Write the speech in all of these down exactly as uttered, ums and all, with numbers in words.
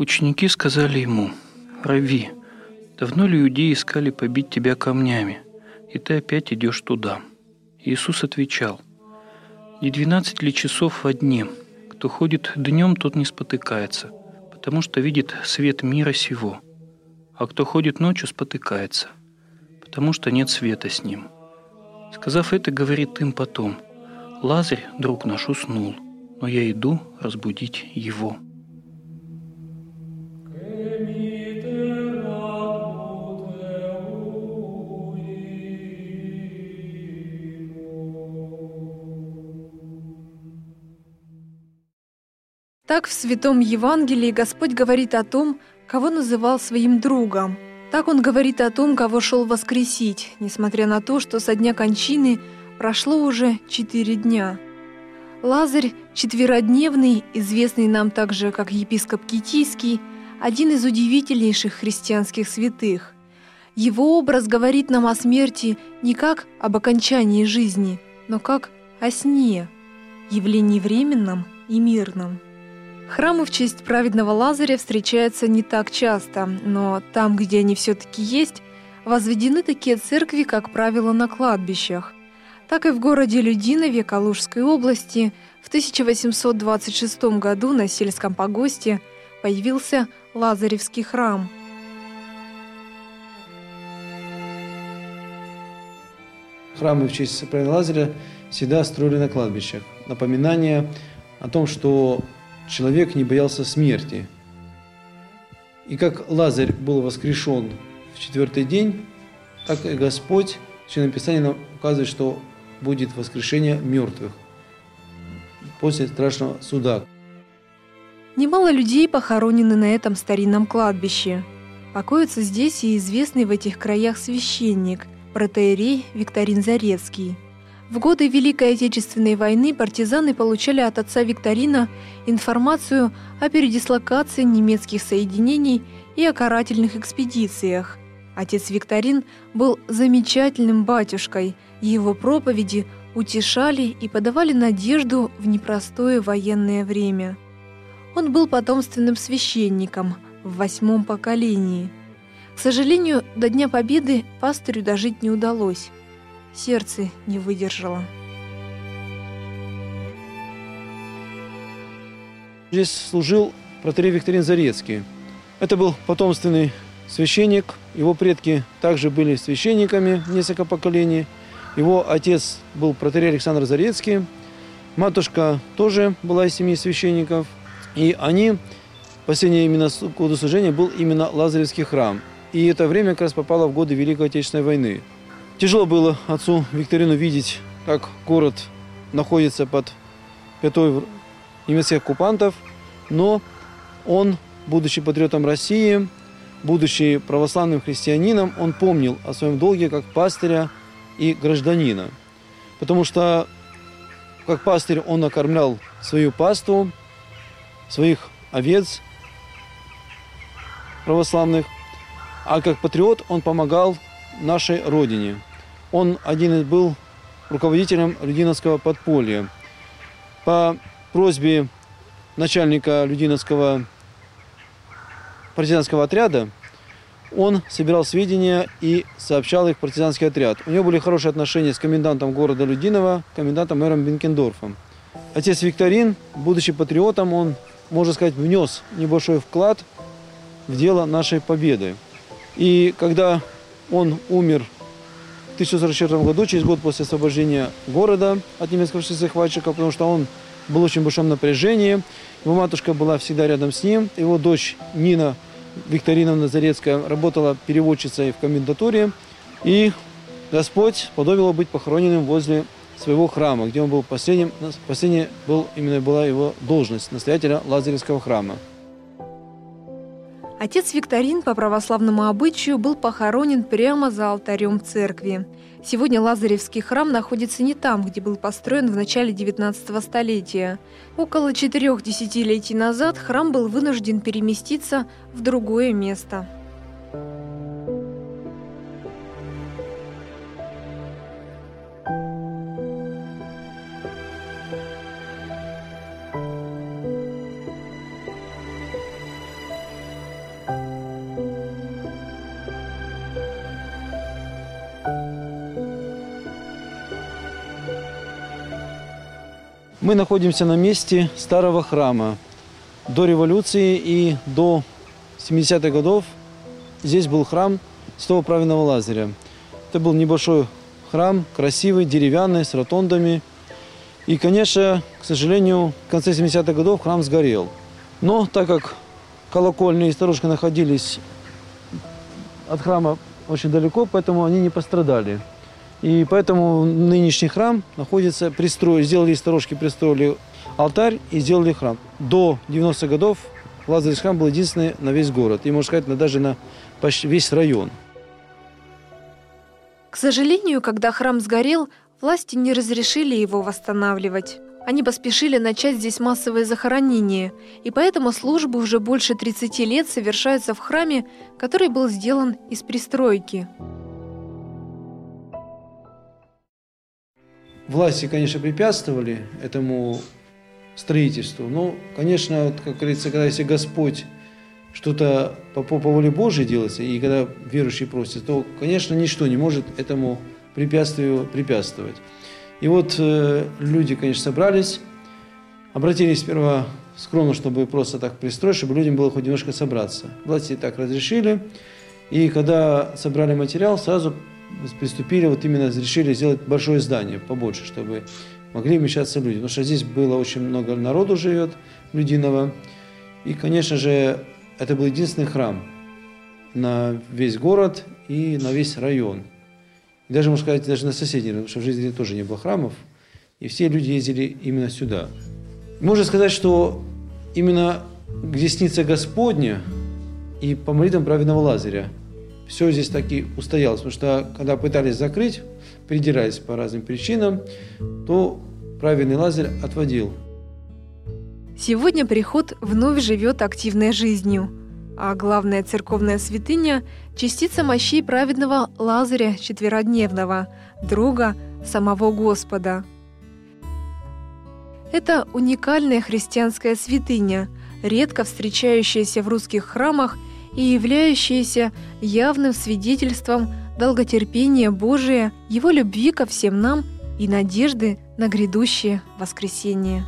Ученики сказали ему: «Рави, давно ли иудеи искали побить тебя камнями, и ты опять идешь туда?» Иисус отвечал: «Не двенадцать ли часов во дне? Кто ходит днем, тот не спотыкается, потому что видит свет мира сего. А кто ходит ночью, спотыкается, потому что нет света с ним». Сказав это, говорит им потом: «Лазарь, друг наш, уснул, но я иду разбудить его». Так в Святом Евангелии Господь говорит о том, кого называл своим другом. Так Он говорит о том, кого шел воскресить, несмотря на то, что со дня кончины прошло уже четыре дня. Лазарь, четверодневный, известный нам также как епископ Китийский, один из удивительнейших христианских святых. Его образ говорит нам о смерти не как об окончании жизни, но как о сне, явлении временном и мирном. Храмы в честь праведного Лазаря встречаются не так часто, но там, где они все-таки есть, возведены такие церкви, как правило, на кладбищах. Так и в городе Людинове Калужской области в тысяча восемьсот двадцать шестом году на сельском погосте появился Лазаревский храм. Храмы в честь праведного Лазаря всегда строили на кладбищах. Напоминание о том, что человек не боялся смерти. И как Лазарь был воскрешен в четвертый день, так и Господь, в Священном Писании нам указывает, что будет воскрешение мертвых после страшного суда. Немало людей похоронены на этом старинном кладбище. Покоится здесь и известный в этих краях священник, протоиерей Викторин Зарецкий. В годы Великой Отечественной войны партизаны получали от отца Викторина информацию о передислокации немецких соединений и о карательных экспедициях. Отец Викторин был замечательным батюшкой, и его проповеди утешали и подавали надежду в непростое военное время. Он был потомственным священником в восьмом поколении. К сожалению, до Дня Победы пастырю дожить не удалось. Сердце не выдержало. Здесь служил протоиерей Викторин Зарецкий. Это был потомственный священник. Его предки также были священниками несколько поколений. Его отец был протоиерей Александр Зарецкий. Матушка тоже была из семьи священников. И они, последнее именно водослужение был именно Лазаревский храм. И это время как раз попало в годы Великой Отечественной войны. Тяжело было отцу Викторину видеть, как город находится под пятой немецких оккупантов, но он, будучи патриотом России, будучи православным христианином, он помнил о своем долге как пастыря и гражданина. Потому что как пастырь он накормлял свою паству, своих овец православных, а как патриот он помогал нашей Родине. Он один был руководителем Людиновского подполья. По просьбе начальника Людиновского партизанского отряда он собирал сведения и сообщал их в партизанский отряд. У него были хорошие отношения с комендантом города Людинова, комендантом мэром Бенкендорфом. Отец Викторин, будучи патриотом, он, можно сказать, внес небольшой вклад в дело нашей победы. И когда он умер в тысяча девятьсот сорок четвёртом году, через год после освобождения города от немецких захватчиков, потому что он был в очень большом напряжении. Его матушка была всегда рядом с ним. Его дочь Нина Викториновна Зарецкая работала переводчицей в комендатуре. И Господь сподобил его быть похороненным возле своего храма, где он был последним. Последняя был, именно была его должность настоятеля Лазаревского храма. Отец Викторин по православному обычаю был похоронен прямо за алтарем церкви. Сегодня Лазаревский храм находится не там, где был построен в начале девятнадцатого столетия. Около четырех десятилетий назад храм был вынужден переместиться в другое место. Мы находимся на месте старого храма. До революции и до семидесятых годов здесь был храм святого праведного Лазаря. Это был небольшой храм, красивый, деревянный, с ротондами. И, конечно, к сожалению, в конце семидесятых годов храм сгорел. Но так как колокольня и сторожка находились от храма очень далеко, поэтому они не пострадали. И поэтому нынешний храм находится, пристроили, сделали из сторожки, пристроили алтарь и сделали храм. До девяностых годов Лазаревский храм был единственный на весь город. И, можно сказать, даже на почти весь район. К сожалению, когда храм сгорел, власти не разрешили его восстанавливать. Они поспешили начать здесь массовое захоронение, и поэтому службы уже больше тридцати лет совершаются в храме, который был сделан из пристройки. Власти, конечно, препятствовали этому строительству, но, конечно, вот, как говорится, когда если Господь что-то по, по воле Божьей делается, и когда верующий просит, то, конечно, ничто не может этому препятствию препятствовать. И вот э, люди, конечно, собрались, обратились сперва скромно, чтобы просто так пристроить, чтобы людям было хоть немножко собраться. Власти так разрешили, и когда собрали материал, сразу приступили, вот именно решили сделать большое здание, побольше, чтобы могли вмещаться люди. Потому что здесь было очень много народу живет, людиного. И, конечно же, это был единственный храм на весь город и на весь район. И даже, можно сказать, даже на соседний, потому что в жизни тоже не было храмов. И все люди ездили именно сюда. Можно сказать, что именно десница Господня и по молитвам праведного Лазаря все здесь таки устоялось, потому что когда пытались закрыть, придирались по разным причинам, то праведный Лазарь отводил. Сегодня приход вновь живет активной жизнью, а главная церковная святыня – частица мощей праведного Лазаря Четверодневного, друга самого Господа. Это уникальная христианская святыня, редко встречающаяся в русских храмах и являющаяся явным свидетельством долготерпения Божия, Его любви ко всем нам и надежды на грядущее воскресение.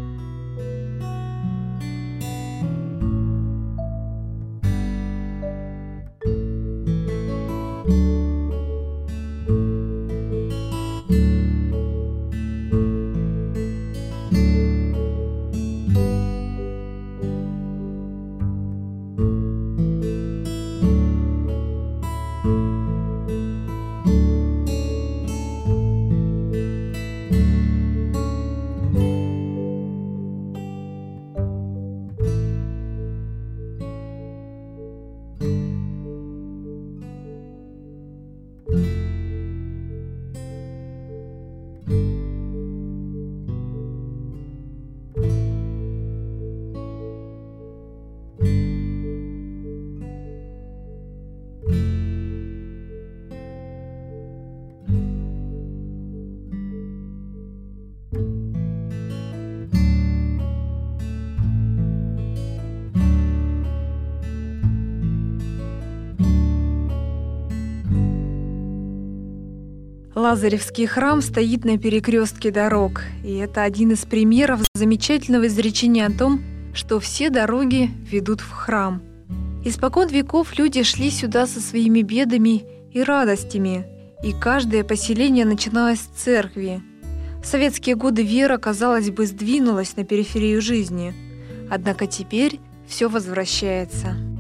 Лазаревский храм стоит на перекрестке дорог, и это один из примеров замечательного изречения о том, что все дороги ведут в храм. Испокон веков люди шли сюда со своими бедами и радостями, и каждое поселение начиналось с церкви. В советские годы вера, казалось бы, сдвинулась на периферию жизни, однако теперь все возвращается.